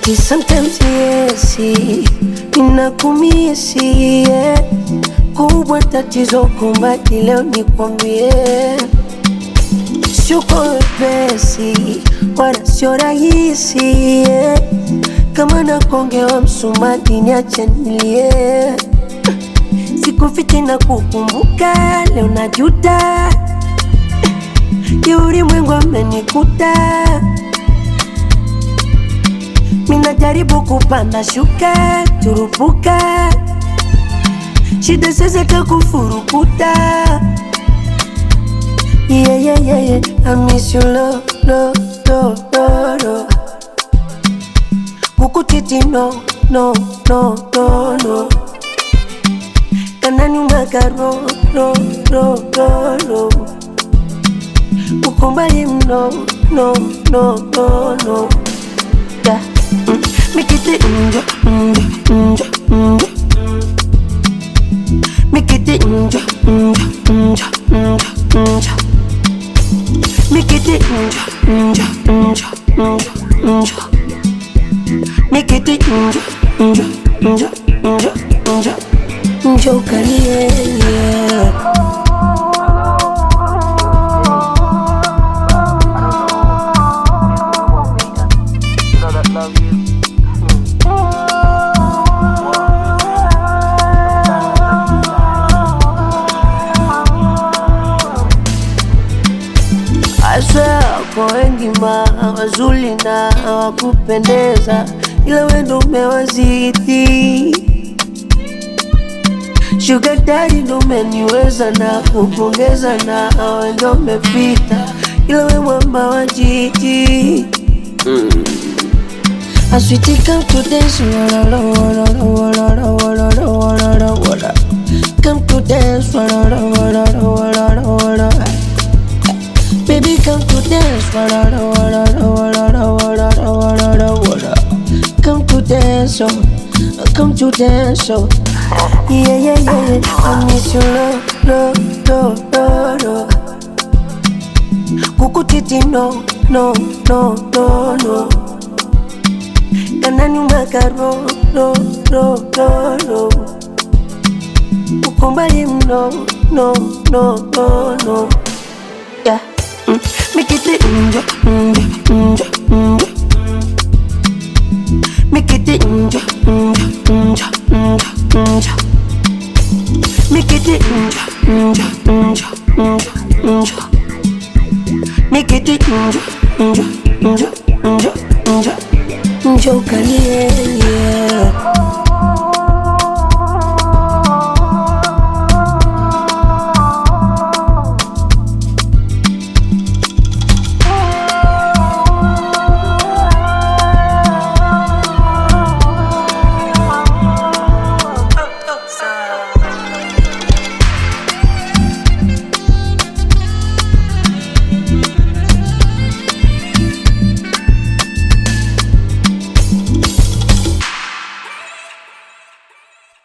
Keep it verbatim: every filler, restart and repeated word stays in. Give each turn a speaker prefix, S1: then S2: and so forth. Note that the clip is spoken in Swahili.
S1: Ati sometimes yes, ninakumisi yeah. Kubwa tatizo kumbati leo nikwambie, sio kwa wepesi wala sio rahisi yeah. Kama nakongewa msumati niache nilie, sikufichi na kukumbuka leo najuta, yuri mwengu amenikuta. Mina jaribu kupanda shuka turupuka, shida sasa kakufurukuta. Yeah, yeah, yeah, yeah. I miss you, lo, lo, lo, lo, lo. Kukutiti no, no, no, no, no. Kanani magaro, ro, ro, ro, ro. Kukumbali no, no, no, no, no. Yeah. Mm. Make it inja, inja, inja, inja. Make it inja, inja, inja, inja, inja. Make it inja, inja, inja, inja, inja. Make it inja, inja, inja, inja, inja. Inja kalie, yeah. Kwa wengi ma wazuri na wakupendeza, ila wendo umewazidi. Sugar daddy ndo umeniweza na kupongeza, na wendo umepita, ila we mwamba wa jiji. mm. I sweetie come to dance, wala wala wala wala wala wala. Come to dance, wala wala wala wala. Baby come to dance, wala wala wala wala wala wala. Come to dance, oh, come to dance, oh. Yeah, yeah, yeah, yeah. I miss you, lo, lo, lo, lo, lo. Kukutiti no, no, no, no, no. Kanani magaro, lo, lo, lo, lo. Kukumbali no, no, no, no, no. Yeah. Mm. Make it inja, inja, inja, inja. Make it inja, inja, inja, inja, inja. Make it inja, inja, inja, inja, inja. Make it inja, inja, inja, inja, inja. Inja kalie.